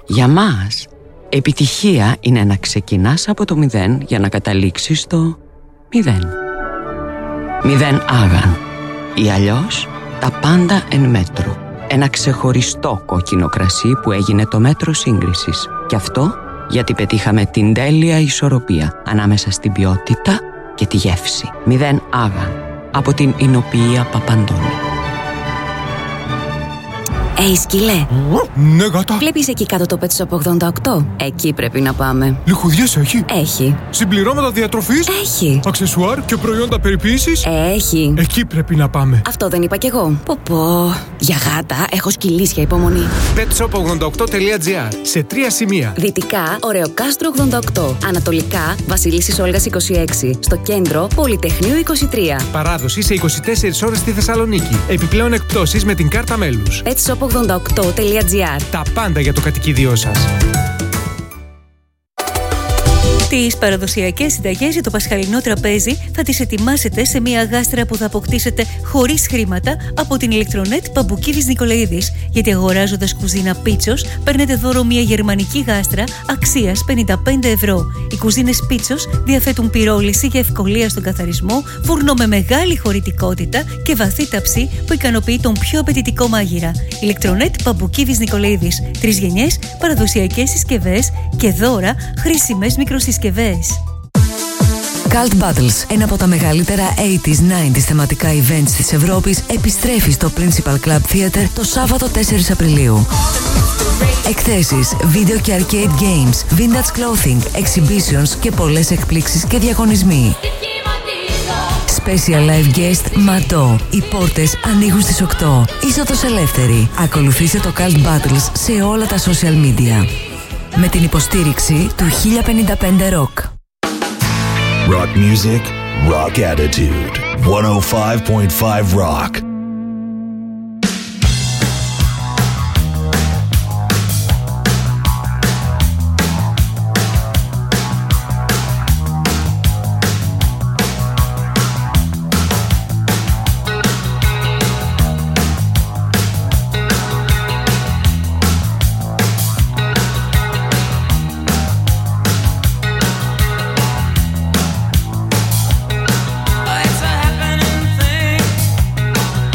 Για μας, επιτυχία είναι να ξεκινάς από το 0 για να καταλήξεις στο 0. 0 άγαν ή αλλιώς τα πάντα εν μέτρο. Ένα ξεχωριστό κόκκινο κρασί που έγινε το μέτρο σύγκρισης. Και αυτό γιατί πετύχαμε την τέλεια ισορροπία ανάμεσα στην ποιότητα και τη γεύση. 0 άγαν από την Εινοποιία Παπαντώνη. Σκύλε. Ναι, γάτα. Βλέπεις εκεί κάτω το Pet Shop 88? Εκεί πρέπει να πάμε. Λιχουδιές έχει? Έχει. Συμπληρώματα διατροφής? Έχει. Αξεσουάρ και προϊόντα περιποίησης? Έχει. Εκεί πρέπει να πάμε. Αυτό δεν είπα κι εγώ. Πω. Για γάτα έχω σκυλίσια υπομονή. petshop88.gr. Σε 3 σημεία. Δυτικά, Ωρεοκάστρο 88. Ανατολικά, Βασιλίσσης Όλγας 26. Στο κέντρο, Πολυτεχνείου 23. Παράδοση σε 24 ώρες στη Θεσσαλονίκη. Επιπλέον εκπτώσεις με την κάρτα μέλους. petshop88.gr. Τα πάντα για το κατοικίδιό σας. Τις παραδοσιακές συνταγές για το πασχαλινό τραπέζι θα τις ετοιμάσετε σε μια γάστρα που θα αποκτήσετε χωρίς χρήματα από την Ηλεκτρονέτ Παμπουκίδης Νικολαίδης. Γιατί αγοράζοντας κουζίνα Πίτσος παίρνετε δώρο μια γερμανική γάστρα αξίας 55 ευρώ. Οι κουζίνες Πίτσος διαθέτουν πυρόληση για ευκολία στον καθαρισμό, φούρνο με μεγάλη χωρητικότητα και βαθύ ταψί που ικανοποιεί τον πιο απαιτητικό μάγειρα. Ηλεκτρονέτ Παμπουκίδης Νικολαίδης. 3 γενιές, παραδοσιακές συσκευές και δώρα χρήσιμες μικροσυσκευές. Cult Battles, ένα από τα μεγαλύτερα 80s-90s θεματικά events της Ευρώπης, επιστρέφει στο Principal Club Theatre το Σάββατο 4 Απριλίου. Εκθέσεις, βίντεο και arcade games, vintage clothing, exhibitions και πολλές εκπλήξεις και διαγωνισμοί. Special live guest Ματό. Οι πόρτες ανοίγουν στις 8. Είσοδος ελεύθερη. Ακολουθήστε το Cult Battles σε όλα τα social media. Με την υποστήριξη του 1055 Rock. Rock music, rock attitude. 105.5 Rock. It's a happening thing.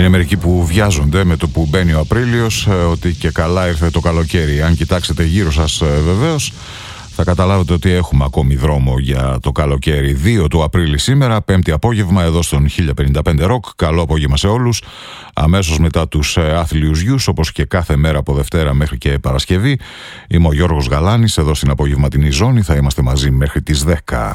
μερικοί που βιάζονται με το που μπαίνει ο Απρίλιος, ότι και καλά ήρθε το καλοκαίρι. Αν κοιτάξετε γύρω σας βεβαίως, θα καταλάβετε ότι έχουμε ακόμη δρόμο για το καλοκαίρι. 2 του Απρίλη σήμερα, 5η απόγευμα, εδώ στον 1055 Rock. Καλό απόγευμα σε όλους. Αμέσως μετά τους άθλιους γιους, όπως και κάθε μέρα από Δευτέρα μέχρι και Παρασκευή. Είμαι ο Γιώργος Γαλάνης, εδώ στην απογευματινή ζώνη. Θα είμαστε μαζί μέχρι τις 10.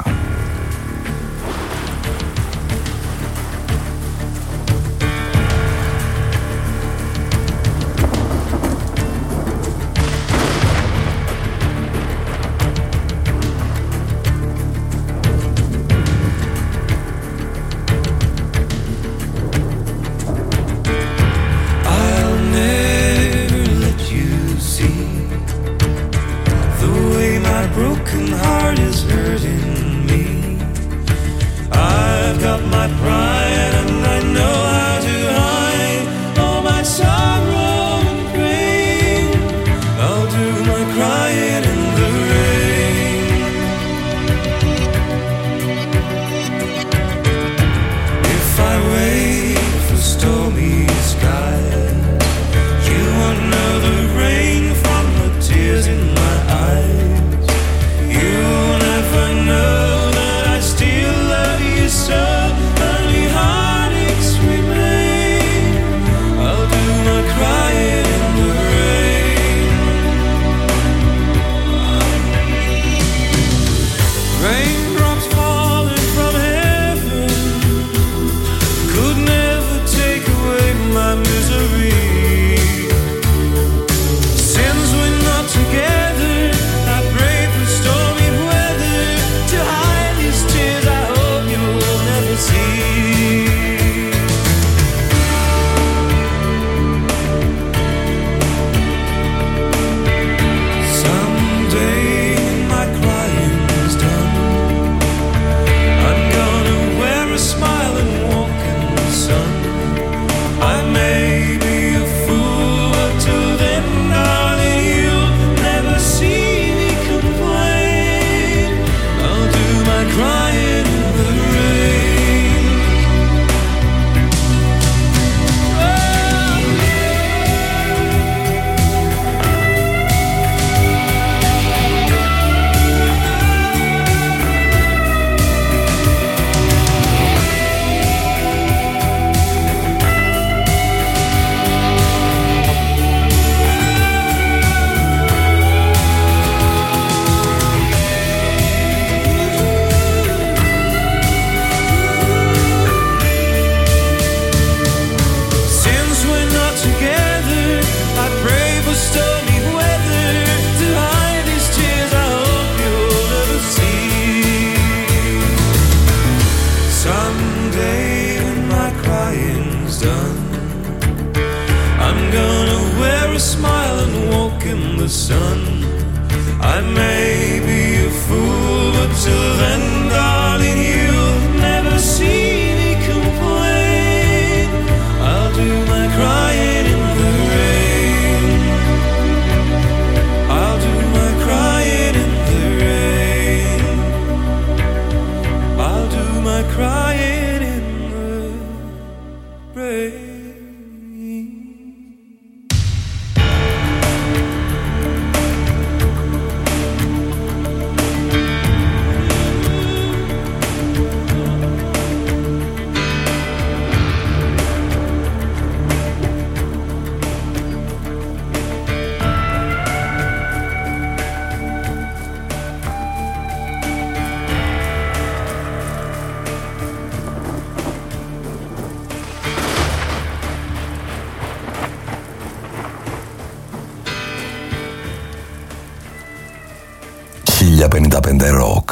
Rock.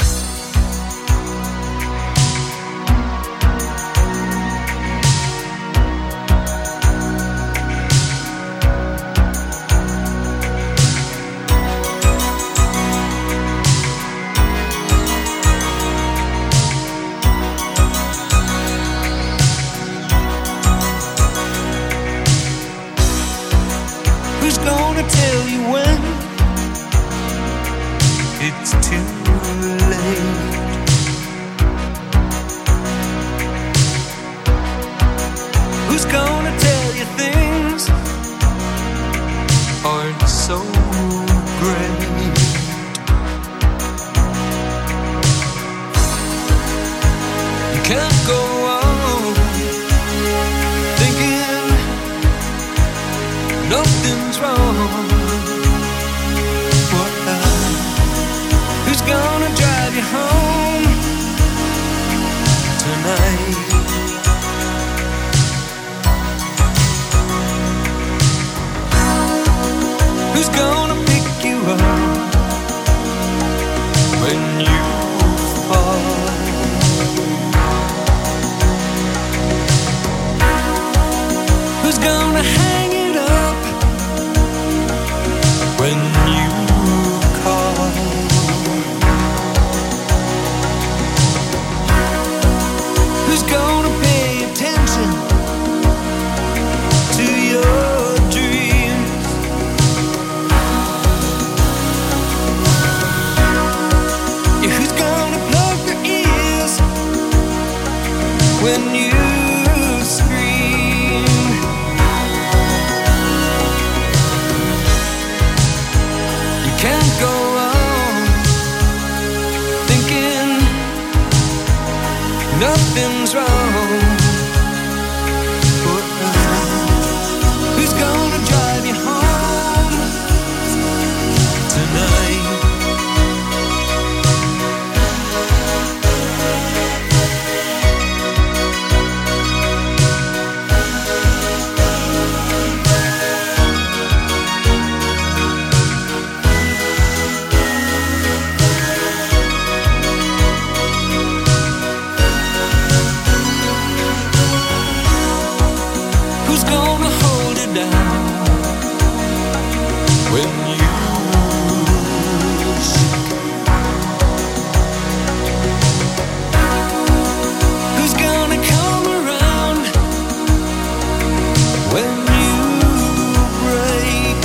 Who's gonna tell you when it's too late? Who's gonna tell so great. You can't go on thinking nothing's wrong. Who's gonna drive you home tonight? Who's gonna pick you up when you fall? Who's gonna hang it up when you call? Who's gonna pay attention to your dreams? Yeah, who's gonna plug their ears when you scream? You can't go on thinking nothing's wrong. Who's gonna drive you home tonight? Who's gonna hold it down when you sick? Who's gonna come around when you break?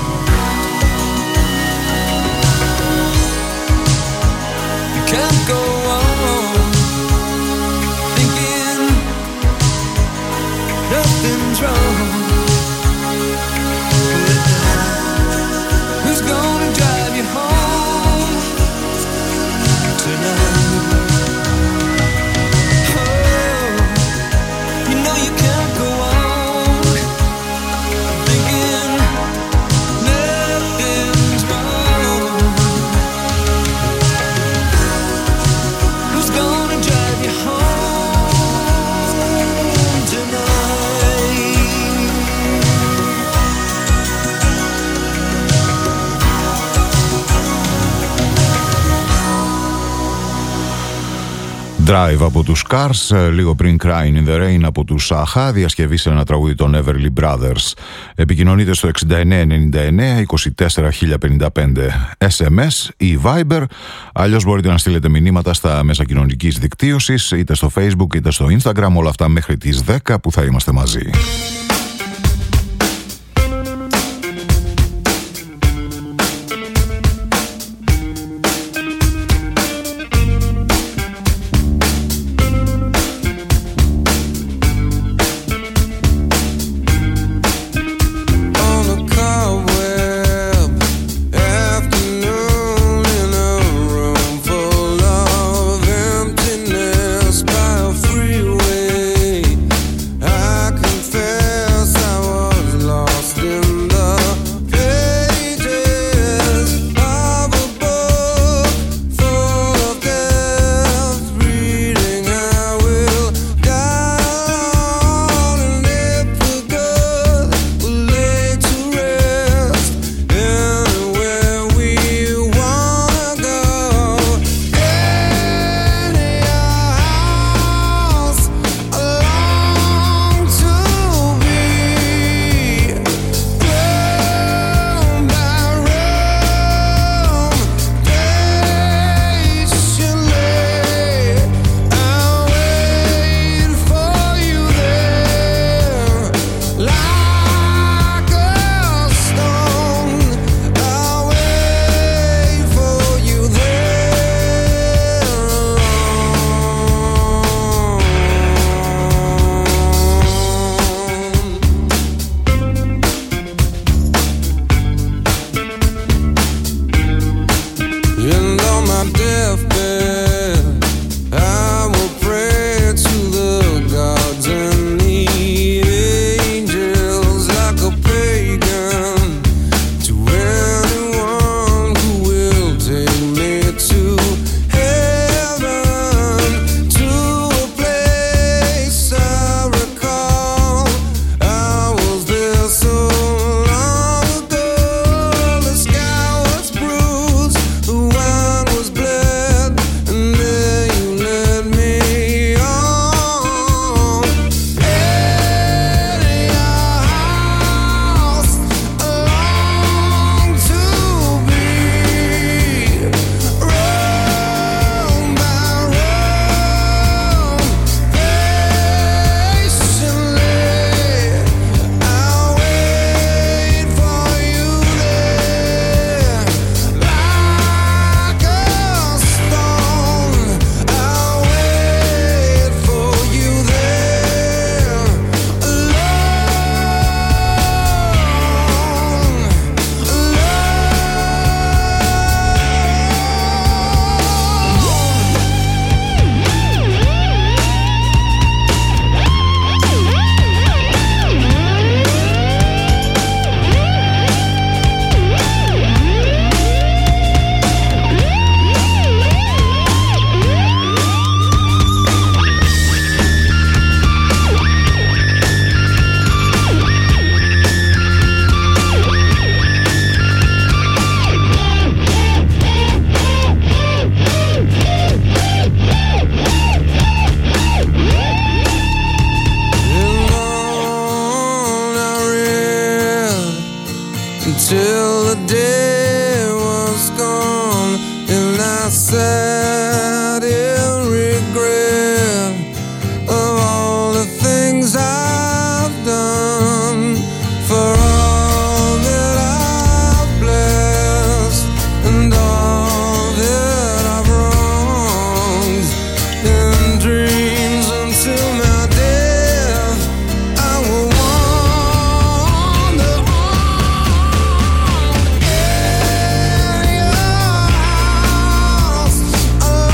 You can't go on thinking nothing's wrong. Who's gonna drive you home tonight? Oh, you know you can't go on thinking nothing's wrong. Who's gonna drive you home tonight? Drive από τους Cars, λίγο πριν Crying in the Rain από τους Σάχα, διασκευή σε ένα τραγούδι των Everly Brothers. Επικοινωνείτε στο 6999 24 1055 SMS ή Viber, αλλιώς μπορείτε να στείλετε μηνύματα στα μέσα κοινωνικής δικτύωσης, είτε στο Facebook είτε στο Instagram, όλα αυτά μέχρι τις 10 που θα είμαστε μαζί. On a cobweb afternoon in a room full of emptiness by a freeway, I confess till the day was gone, and I sat in regret of all the things I've done, for all that I've blessed and all that I've wronged. In dreams until my death, I will wander on. Yeah, I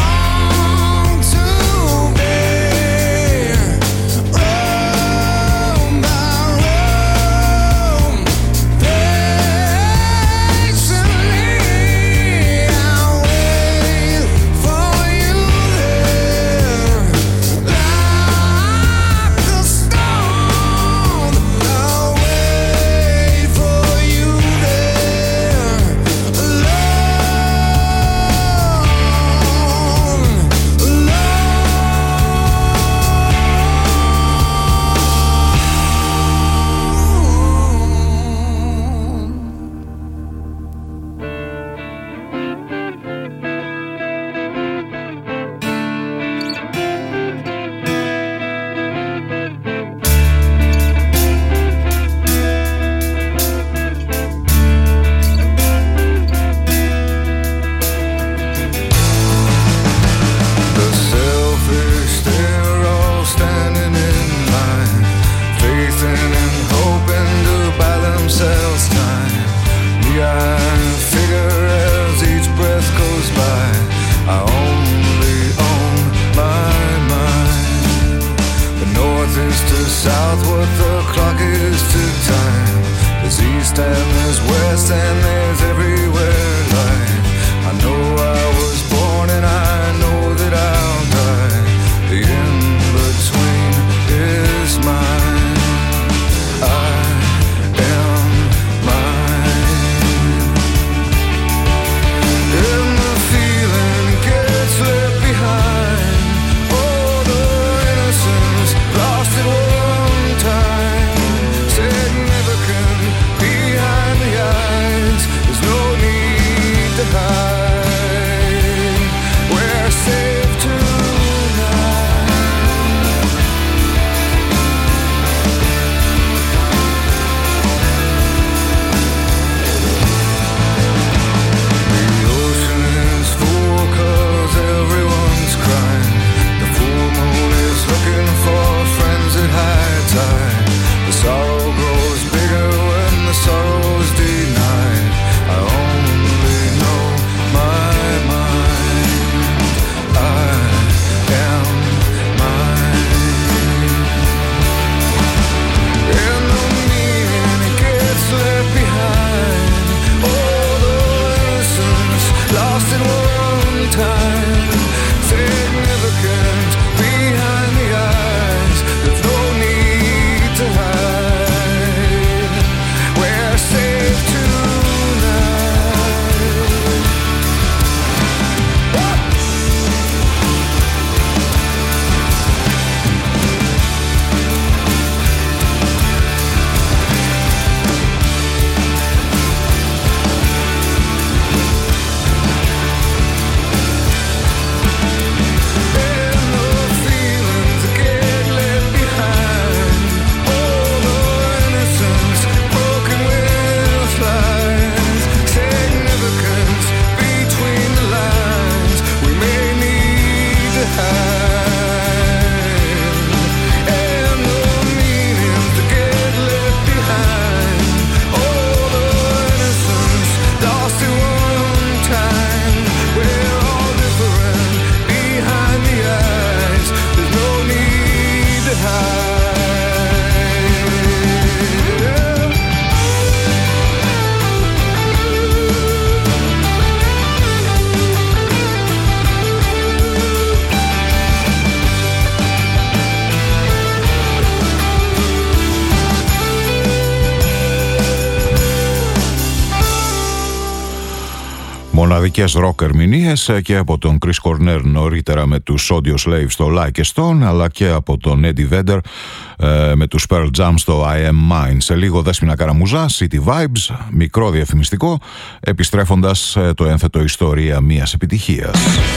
Μοναδικές rock ερμηνείες και από τον Chris Cornell νωρίτερα με τους Audio Slave στο Like a Stone, αλλά και από τον Eddie Vedder με τους Pearl Jam στο I Am Mine. Σε λίγο Δέσποινα Καραμουζά, City Vibes, μικρό διαφημιστικό, επιστρέφοντας το ένθετο ιστορία μιας επιτυχίας.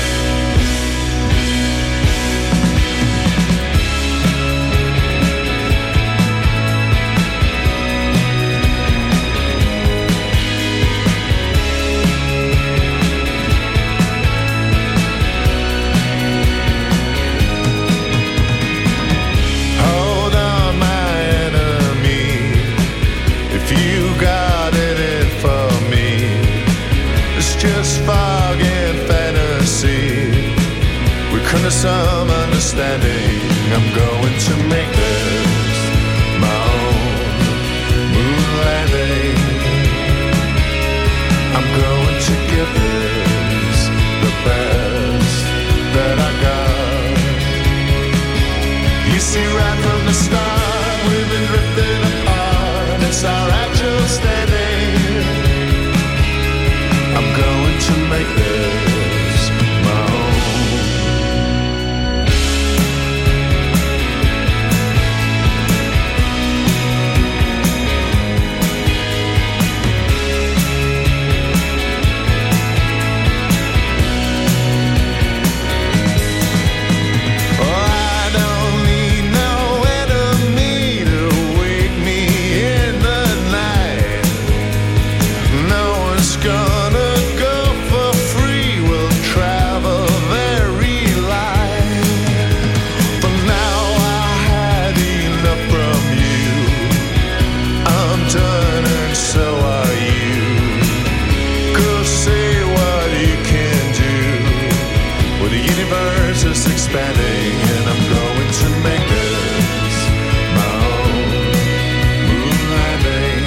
Some understanding, I'm going to make this my own moon landing. I'm going to give this the best that I got. You see, right from the start, we've been drifting apart. It's our actual standing. I'm going to make this my own. Expanding, and I'm going to make this my own moon landing.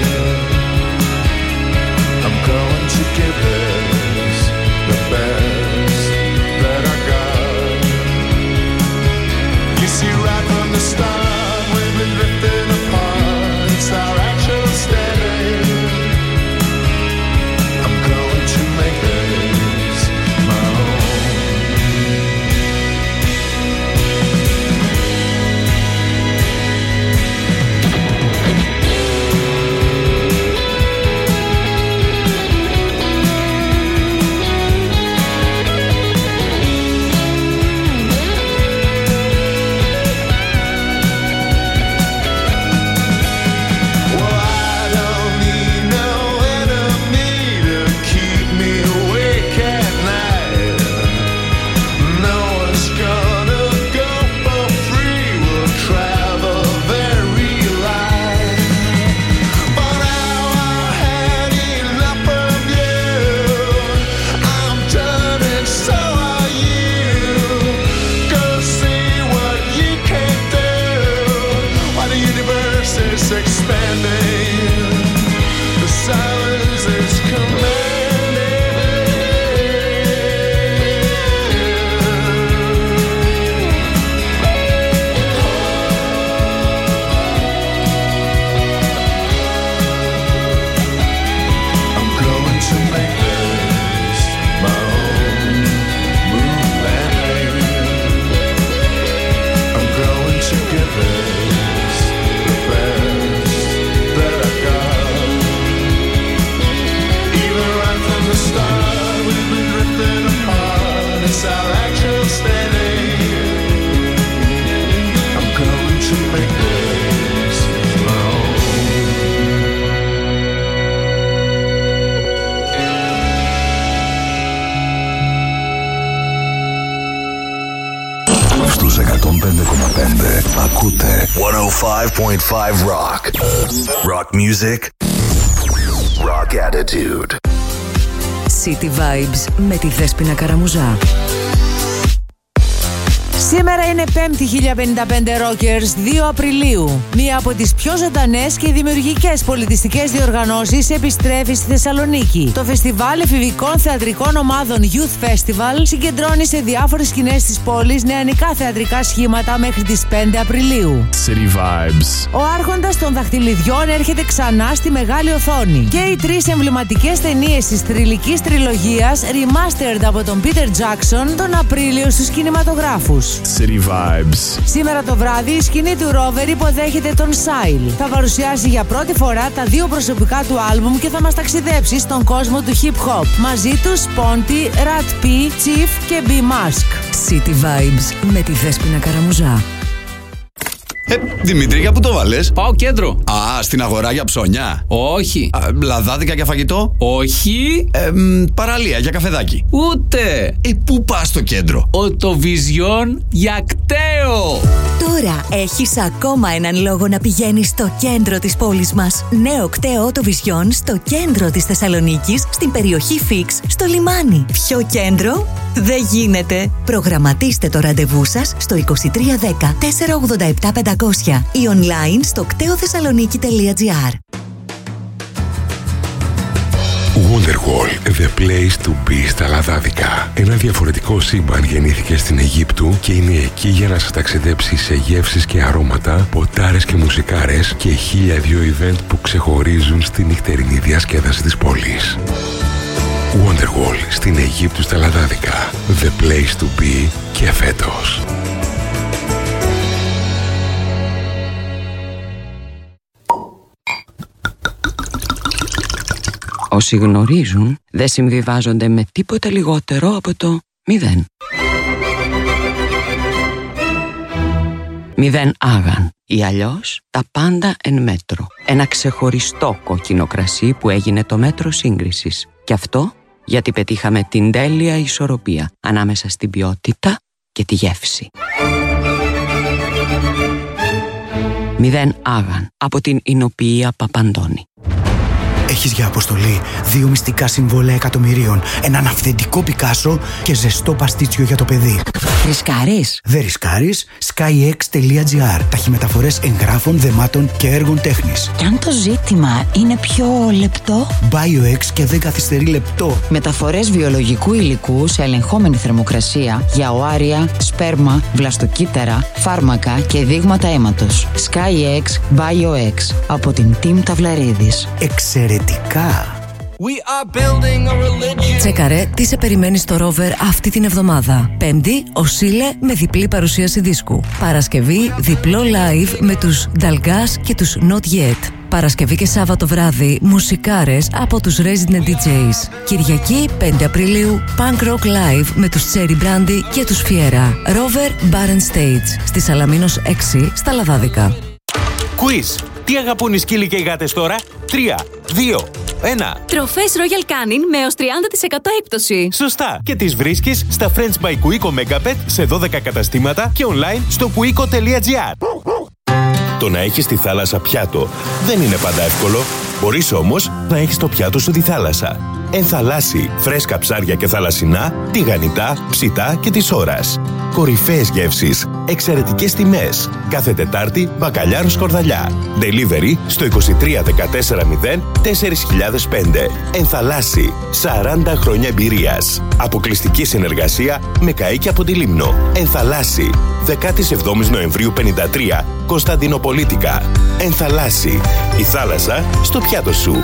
I'm going to give this the best that I got. You see, right from the start, we've been drifting apart. It's our actual standing. I'm going to make this my own. Ακούτε 105.5 Rock. Rock music. Rock attitude. City Vibes με τη Δέσποινα Καραμουζά. Σήμερα είναι 5η 1055 Rockers, 2 Απριλίου. Μία από τις πιο ζωντανές και δημιουργικές πολιτιστικές διοργανώσεις επιστρέφει στη Θεσσαλονίκη. Το φεστιβάλ εφηβικών θεατρικών ομάδων Youth Festival συγκεντρώνει σε διάφορες σκηνές της πόλης νεανικά θεατρικά σχήματα μέχρι τις 5 Απριλίου. City Vibes. Ο άρχοντας των δαχτυλιδιών έρχεται ξανά στη μεγάλη οθόνη. Και οι 3 εμβληματικές ταινίες της θρυλικής τριλογίας remastered από τον Peter Jackson τον Απρίλιο στους κινηματογράφους. City Vibes. Σήμερα το βράδυ η σκηνή του Rover υποδέχεται τον Sile. Θα παρουσιάσει για πρώτη φορά τα 2 προσωπικά του άλμπουμ και θα μας ταξιδέψει στον κόσμο του hip hop. Μαζί τους Ponty, Rat P, Chief και B Mask. City Vibes με τη Δέσποινα Καραμουζά. Δημήτρη, για πού το βάλες? Πάω κέντρο. Α, στην αγορά για ψώνια? Όχι. Λαδάδικα για φαγητό? Όχι. Παραλία για καφεδάκι? Ούτε. Πού πας στο κέντρο? Οτοβιζιόν για κταίο. Τώρα έχεις ακόμα έναν λόγο να πηγαίνεις στο κέντρο της πόλης μας. Νέο κταίο Οτοβιζιόν στο κέντρο της Θεσσαλονίκης, στην περιοχή Φίξ, στο λιμάνι. Πιο κέντρο δεν γίνεται. Προγραμματίστε το ραντεβού σας στο 2310 487 500 ή online στο κτεοθεσσαλονίκη.gr. Wonderwall, the place to be στα Λαδάδικα. Ένα διαφορετικό σύμπαν γεννήθηκε στην Αιγύπτου και είναι εκεί για να σας ταξιδέψει σε γεύσεις και αρώματα, ποτάρες και μουσικάρες και 1002 event που ξεχωρίζουν στη νυχτερινή διασκέδαση της πόλης. Wonderwall στην Αιγύπτου στα Λαδάδικα. The place to be και φέτος. Όσοι γνωρίζουν δεν συμβιβάζονται με τίποτα λιγότερο από το 0. 0 άγαν ή αλλιώς τα πάντα εν μέτρο. Ένα ξεχωριστό κόκκινο κρασί που έγινε το μέτρο σύγκρισης. Και αυτό γιατί πετύχαμε την τέλεια ισορροπία ανάμεσα στην ποιότητα και τη γεύση. 0 άγαν από την Ινοποιία Παπαντώνη. Έχεις για αποστολή 2 μυστικά συμβόλαια εκατομμυρίων, έναν αυθεντικό Πικάσο και ζεστό παστίτσιο για το παιδί. Ρισκάρεις? Δεν ρισκάρεις. skyx.gr. Ταχυμεταφορές εγγράφων, δεμάτων και έργων τέχνης. Κι αν το ζήτημα είναι πιο λεπτό? BioX και δεν καθυστερεί λεπτό. Μεταφορές βιολογικού υλικού σε ελεγχόμενη θερμοκρασία για οάρια, σπέρμα, βλαστοκύτταρα, φάρμακα και δείγματα αίματος. SkyX BioX από την Team Ταυλαρίδης. Εξαιρετικά. Τσέκαρε τι σε περιμένει στο Rover αυτή την εβδομάδα. Πέμπτη, ο Σίλε με διπλή παρουσίαση δίσκου. Παρασκευή, διπλό live με τους Dalgas και τους Not Yet. Παρασκευή και Σάββατο βράδυ, μουσικάρες από τους Resident DJs. Κυριακή, 5 Απριλίου, Punk Rock Live με τους Cherry Brandy και τους Fiera. Rover Bar and Stage, στη Σαλαμίνος 6, στα Λαδάδικα. Quiz. Τι αγαπούν οι σκύλοι και οι γάτες τώρα? 3, 2, 1. Τροφές Royal Canin με έως 30% έκπτωση. Σωστά. Και τις βρίσκεις στα Friends by Cuico Megapet σε 12 καταστήματα και online στο cuico.gr. Το να έχεις τη θάλασσα πιάτο δεν είναι πάντα εύκολο. Μπορείς όμως να έχεις το πιάτο σου τη θάλασσα. Ενθαλάσσει φρέσκα ψάρια και θαλασσινά, τηγανιτά, ψητά και της ώρας. Κορυφαίες γεύσεις, εξαιρετικές τιμές. Κάθε Τετάρτη μπακαλιάρο σκορδαλιά. Delivery στο 23 14 0 4005. Ενθαλάσσει, 40 χρόνια εμπειρίας. Αποκλειστική συνεργασία με καΐκι από τη Λίμνο. Ενθαλάσσει, 17 Νοεμβρίου 53, Κωνσταντινοπολίτικα. Ενθαλάσσει, η θάλασσα στο πιάτο σου.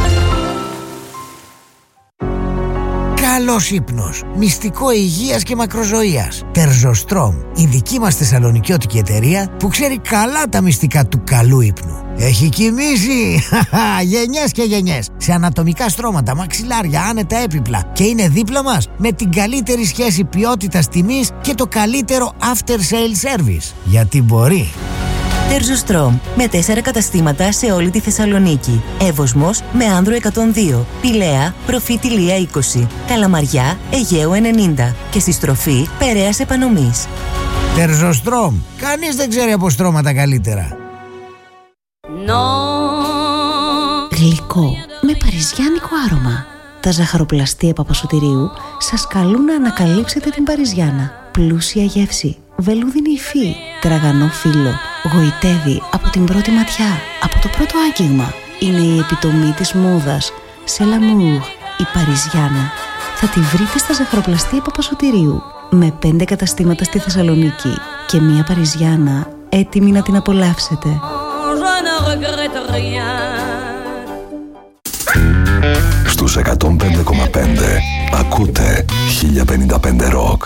Καλός ύπνος, μυστικό υγείας και μακροζωίας. Τερζοστρόμ, η δική μας θεσσαλονικιώτικη εταιρεία που ξέρει καλά τα μυστικά του καλού ύπνου. Έχει κοιμήσει γενιές και γενιές σε ανατομικά στρώματα, μαξιλάρια, άνετα έπιπλα και είναι δίπλα μας με την καλύτερη σχέση ποιότητας τιμής και το καλύτερο after sale service. Γιατί μπορεί. Τερζοστρόμ με 4 καταστήματα σε όλη τη Θεσσαλονίκη. Εύωσμος με Άνδρο 102, Πηλαία, Προφήτη Λία 20, Καλαμαριά, Αιγαίου 90 και στη στροφή Περαίας Επανομής. Τερζοστρόμ, κανείς δεν ξέρει από στρώματα καλύτερα. Γλυκό με παριζιάνικο άρωμα. Τα ζαχαροπλαστεία Παπασωτηρίου σας καλούν να ανακαλύψετε την Παριζιάνα. Πλούσια γεύση, βελούδινη υφή, τραγανό φύλλο, γοητεύει από την πρώτη ματιά, από το πρώτο άγγιγμα. Είναι η επιτομή της μόδας. Σε l'amour, η Παριζιάνα. Θα τη βρείτε στα ζαχαροπλαστεία Παπασωτηρίου, με 5 καταστήματα στη Θεσσαλονίκη και μια Παριζιάνα έτοιμη να την απολαύσετε. Στους 105,5 ακούτε 1055 Rock.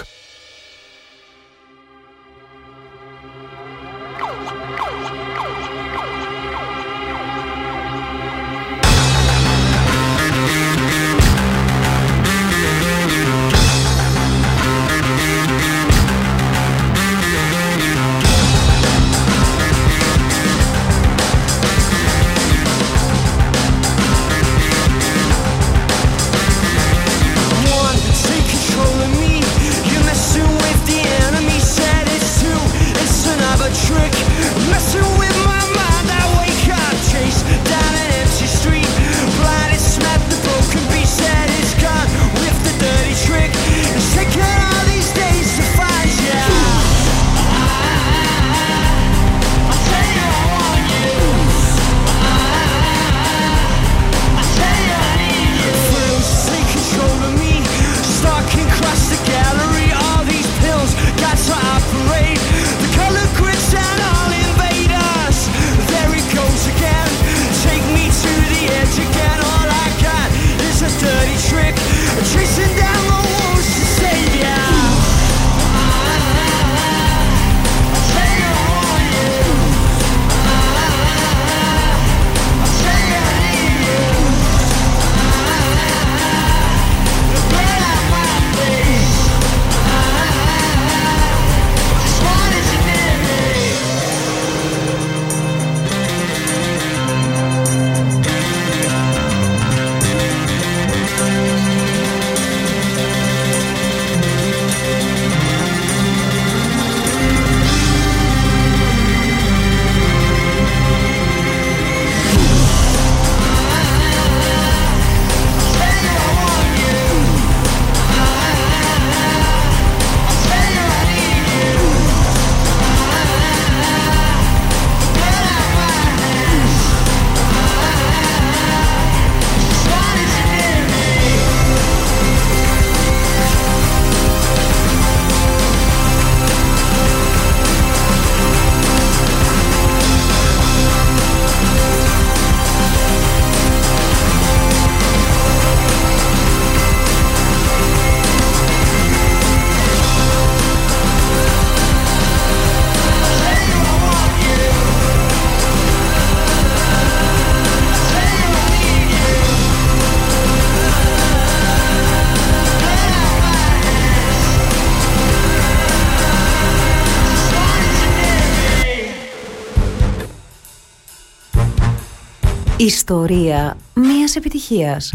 Ιστορία μιας επιτυχίας.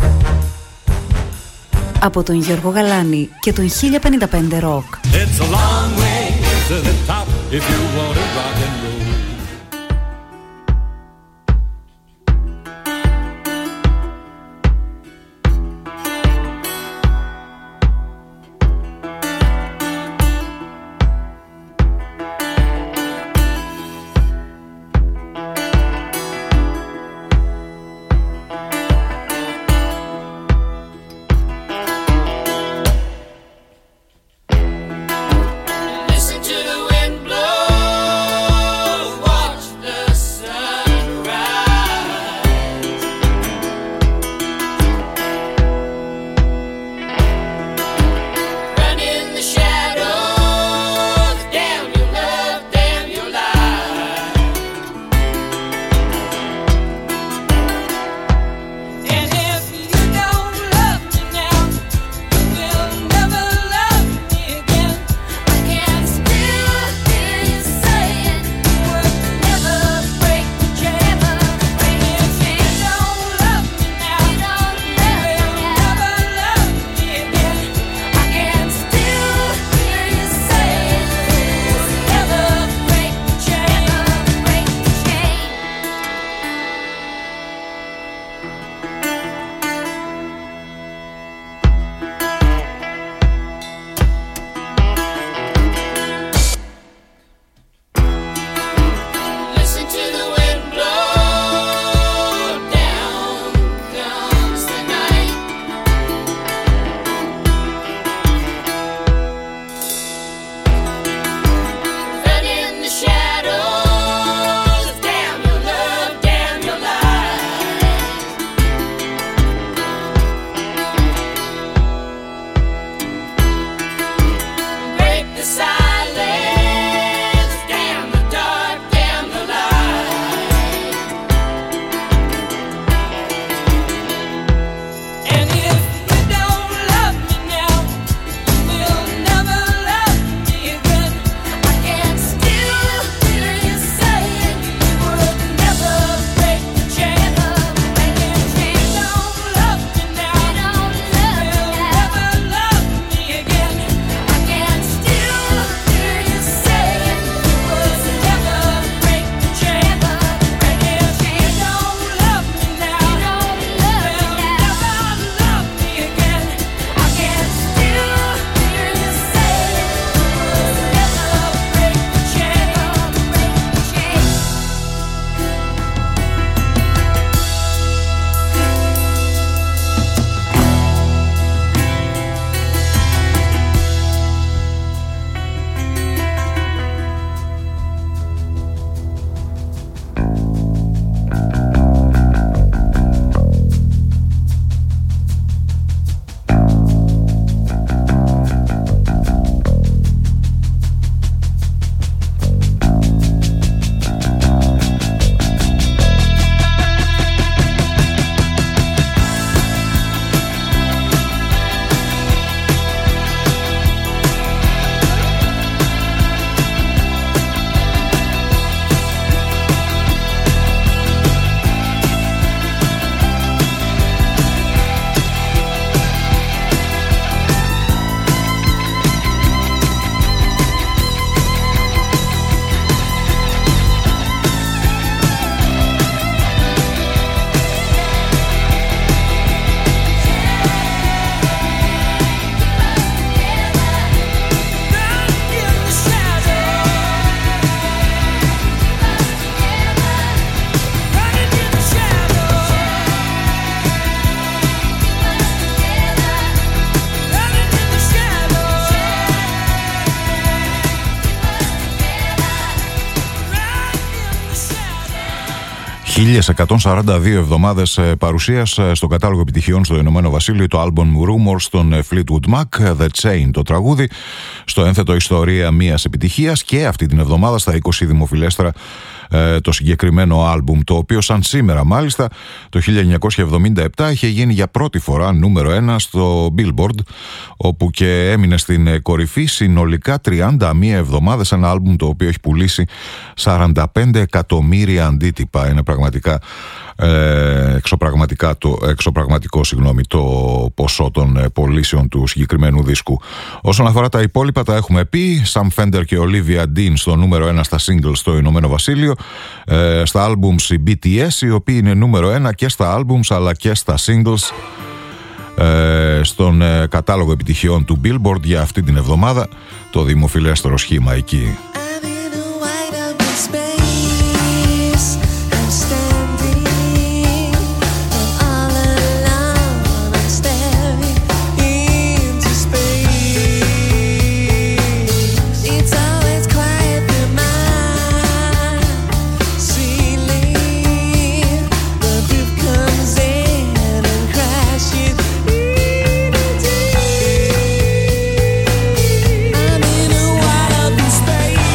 Από τον Γιώργο Γαλάνη και τον 1055 Rock. It's a long way to the top if you want to rock and roll. Listen to the wind blow. 1142 εβδομάδες παρουσίας στο κατάλογο επιτυχιών στο Ηνωμένο Βασίλειο, το album Rumors των Fleetwood Mac, The Chain το τραγούδι, στο ένθετο ιστορία μιας επιτυχίας, και αυτή την εβδομάδα στα 20 δημοφιλέστερα το συγκεκριμένο άλμπουμ, το οποίο σαν σήμερα μάλιστα το 1977 είχε γίνει για πρώτη φορά νούμερο 1 στο Billboard, όπου και έμεινε στην κορυφή συνολικά 31 εβδομάδες, ένα άλμπουμ το οποίο έχει πουλήσει 45 εκατομμύρια αντίτυπα. Είναι πραγματικά εξωπραγματικό το ποσό των πωλήσεων του συγκεκριμένου δίσκου. Όσον αφορά τα υπόλοιπα, τα έχουμε πει. Sam Fender και Olivia Dean στο νούμερο 1 στα singles στο Ηνωμένο Βασίλειο, στα albums οι BTS, οι οποίοι είναι νούμερο 1 και στα albums αλλά και στα singles στον κατάλογο επιτυχιών του Billboard για αυτή την εβδομάδα, το δημοφιλέστερο σχήμα εκεί. I'm in a wide open space.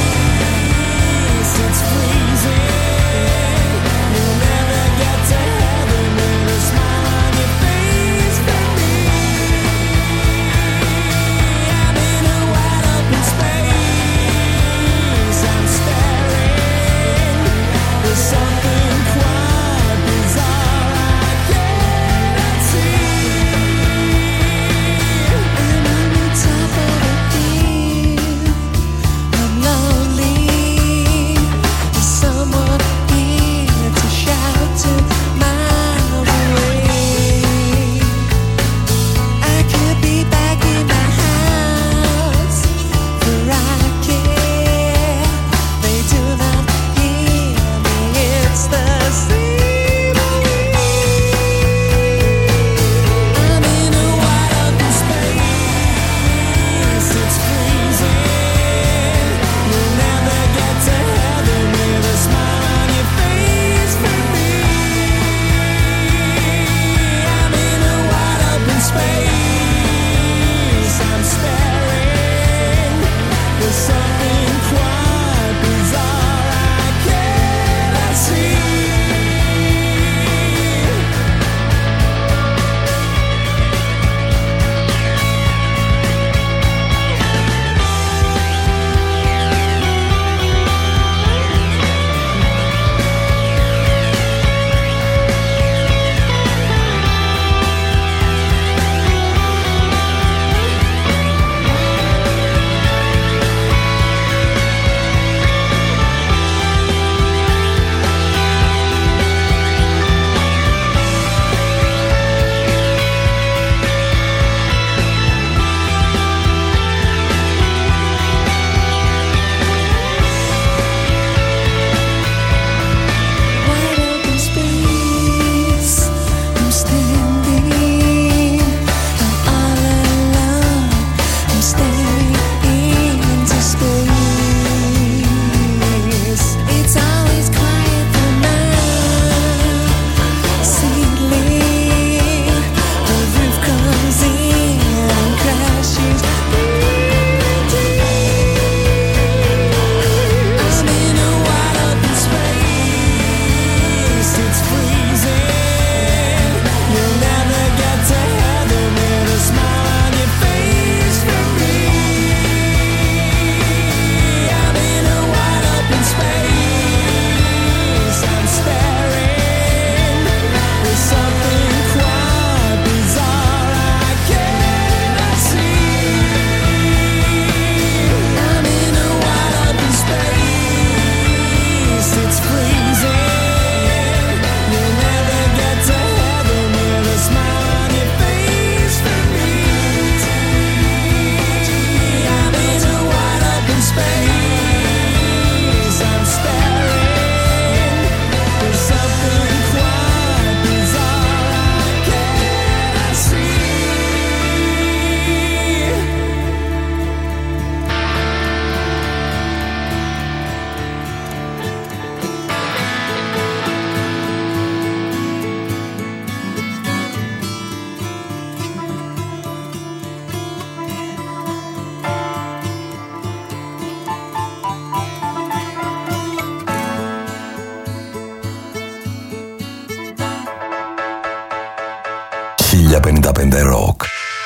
Rock.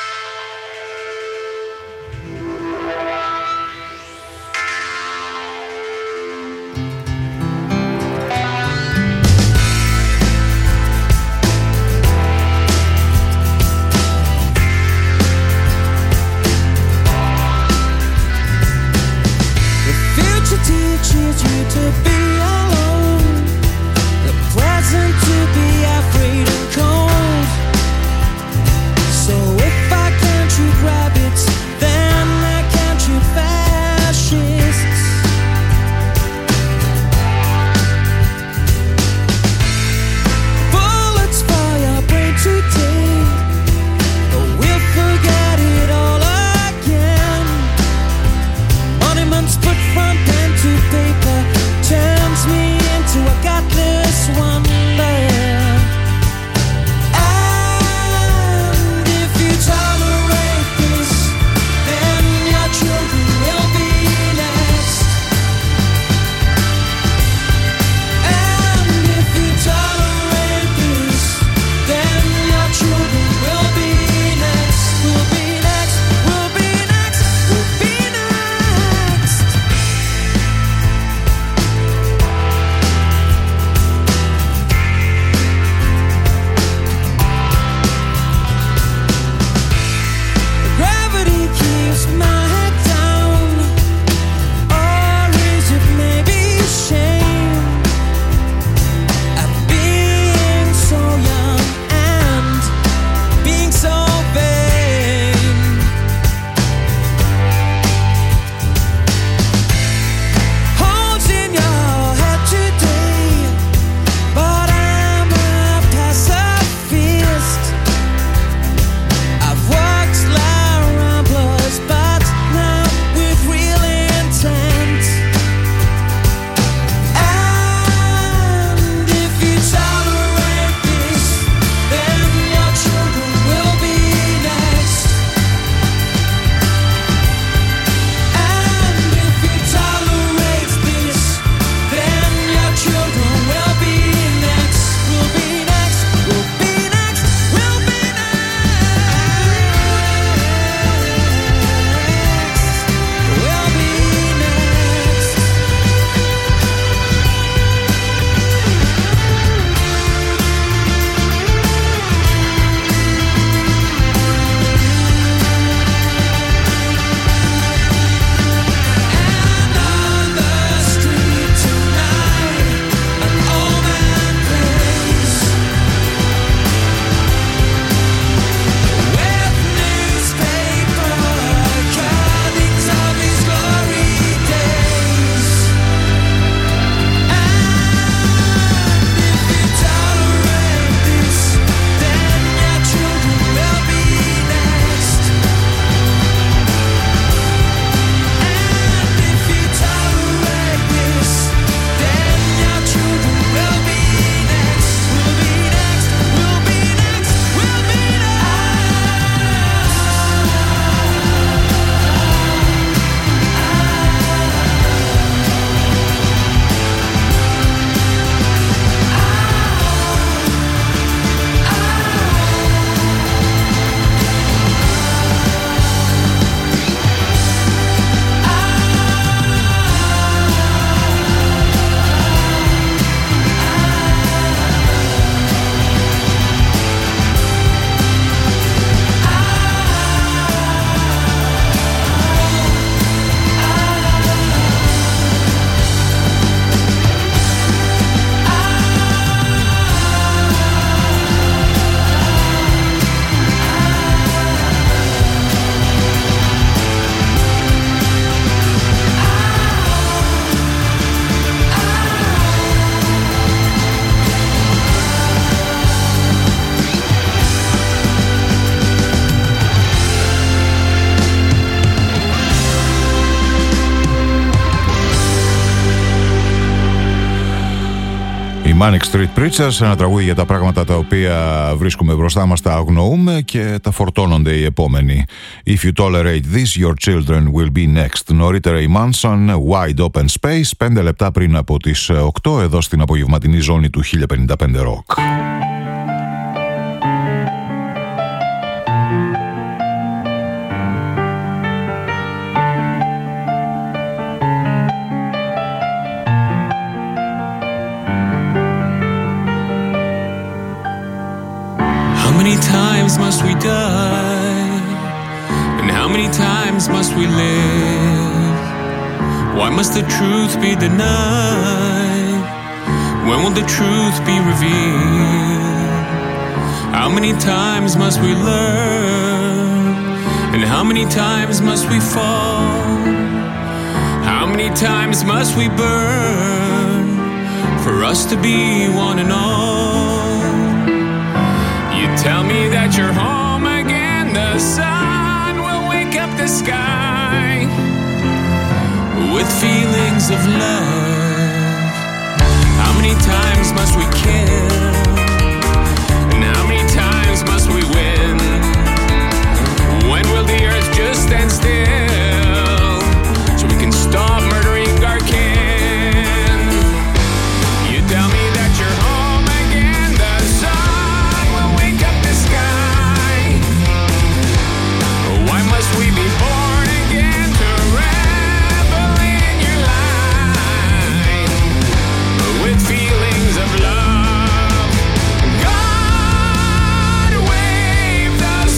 Teaches you to be alone, the present to be afraid and cold. So if I can't shoot rabbits, then I can't shoot fascists. Bullets fire brain today, but we'll forget it all again. Monuments put front to paper turns me into a godless wonder. And if you tolerate this, then your children will be next. And if you tolerate this, then your children will be next. Will be next, will be next, will be next. Gravity keeps my head down, or is it maybe shame at being so young and being so vain? Holes in your head today, but I'm a pacifist. I've walked like ramblers, but not with real intent. And if you tolerate this, then your children will be next. And if you tolerate this, then your children will be next. Will be next. Will be next. Will be will be next. And on the street tonight, an old man plays with newspaper cuttings of his glory days. And if you tolerate this, then your children will be next. And if you tolerate this, then your children will be next. Will be next. Will be next. Will be Η Manic Street Preachers, ένα τραγούδι για τα πράγματα τα οποία βρίσκουμε μπροστά μας, τα αγνοούμε και τα φορτώνονται οι επόμενοι. If you tolerate this, your children will be next. Νωρίτερα η Manson, Wide Open Space, 5 λεπτά πριν από τις 8, εδώ στην απογευματινή ζώνη του 1055 Rock. many times must we live? Why must the truth be denied? When will the truth be revealed? How many times must we learn? And how many times must we fall? How many times must we burn for us to be one and all? You tell me that you're home again, the sun will wake up the sky with feelings of love. How many times must we kill? And how many times must we win? When will the earth just stand still so we can stop murdering our kin? You tell me that you're home again, the sun will wake up the sky. Why must we be born again to revel in your light with feelings of love? God waved us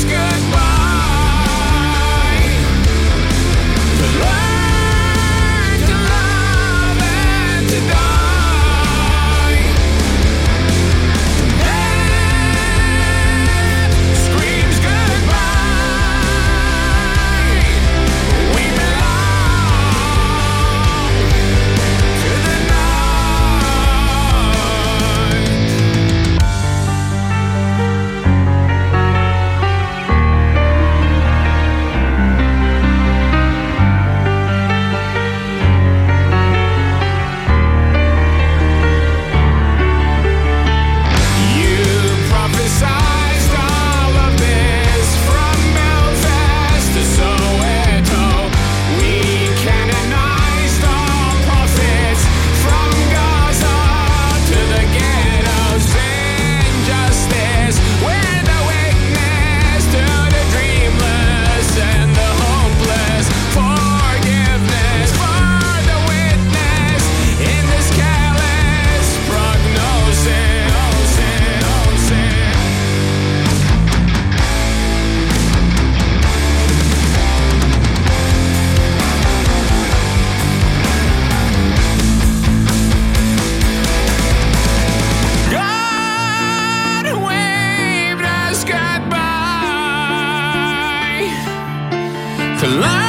goodbye to learn to love and to die. Death screams goodbye. We belong to the You prophesized all of this from Belfast to Soweto. We canonized all prophets from Gaza to the ghettos. Injustice, we're the witness to the dreamless and the hopeless. Forgiveness for the witness in this callous prognosis. God waved us goodbye to life.